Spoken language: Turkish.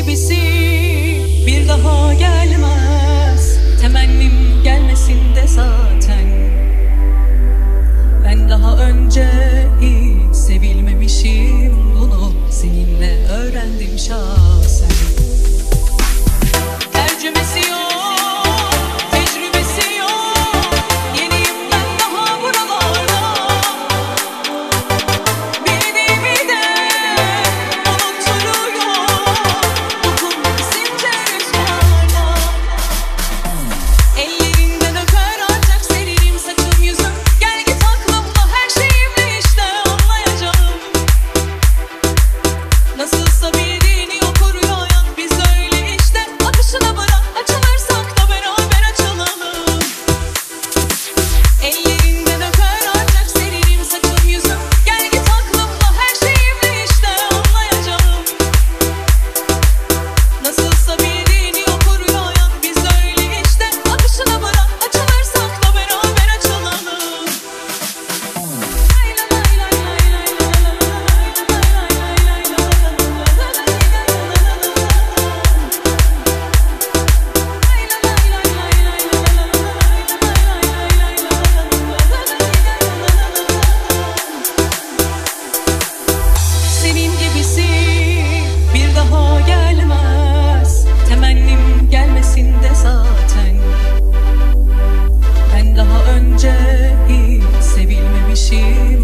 gibisi bir daha gelmez. Temennim gelmesin de zaten. Ben daha önce hiç sevilmemişim, bunu seninle öğrendim şahsen. Tercümesi yok, tecrübesi yok, yeniyim ben daha buralarda. Bildiğimi de unutturuyor, dokunmaksınca rüzgarda. Ellerinden öper ancak seririm saçım yüzüm. Gel git aklımda her şeyimle işte anlayacağım. Nasılsa bildiğini okur hayat, biz öyle işte. Akışına bırak, açılırsak da beraber açılalım. Ellerinden öper ancak seririm saçım yüzüm. Gel git aklımda her şeyimle işte anlayacağım. Nasılsa bildiğini okur hayat, biz öyle işte. Akışına bırak, açılırsak da beraber açılalım. Senin gibisi bir daha gelmez. Temennim gelmesin de zaten. Ben daha önce hiç sevilmemişim,